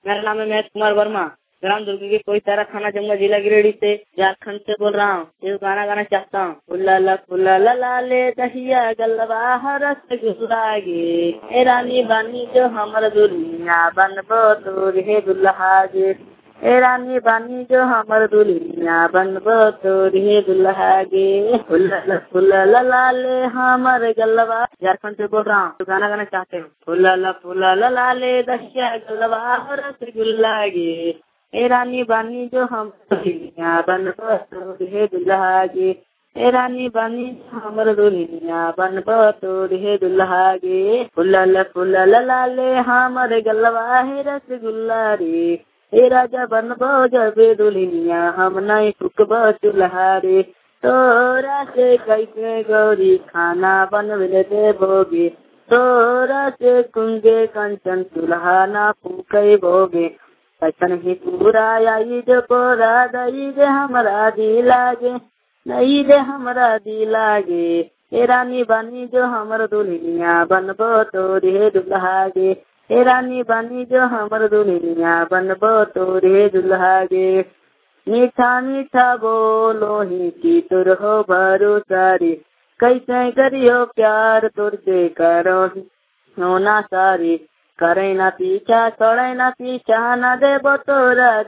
मेरा नाम है महेश कुमार वर्मा, ग्राम दुर्ग की कोई सारा थाना जमुआ जिला गिरिडीह से झारखंड से बोल रहा हूँ। ये गाना गाना चाहता हूँ। फुल्ला ले दहिया गलबा हरस गुलागे, ए रानी बानी जो हमर दुनिया बनबो तोर हे दुल्हा गे, ए रानी बानी जो हमर दुनिया बनबो तोर हे दुल्हा गे। फुल्ला ले हमर गलबा, झारखंड से बोल रहा हूँ। तो गाना गाना चाहते हो। फुल्ला ले दहिया गलबा हरस गुल्ला गे, ए रानी बानी जो हम दुनिया बनबो तोर हे दुल्हा गे, ए रानी बानी हमर दुनिया बनबो तोर हे दुल्हा गे। फुल्ला ले हमर गलबा हे रसगुल्ला रे, ए राजा बनबो जबे दुल्हनिया हम नहीं फुकबो चूल्हा रे। तोरा से कैसे गौरी खाना बनवे देबोगे, तोरा से कुंगे कंचन चूल्हा ना फूके बोगे। ऐसन ही पूरा आई जो पोरा दई दे हमरा दिलागे, दई दे हमरा दिलागे, ए रानी बानी जो हमर दुल्हनिया बनबो तोर हे दुल्हा गे, ए रानी बानी जो हमर दुल्हनिया बनबो तोर हे दुल्हा गे। मीठा मीठा बोलो ही की तुर हो भरोसा रे, कैसे करियो प्यार तुर से करो होना सारी। करे ना पीछा छोड़े ना पीछा, ना देबो तोरा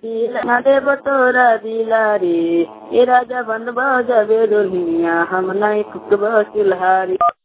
दिला रे, ए राजा बनबो जबे दुल्हनिया हम नहीं फुकबो चूल्हा रे।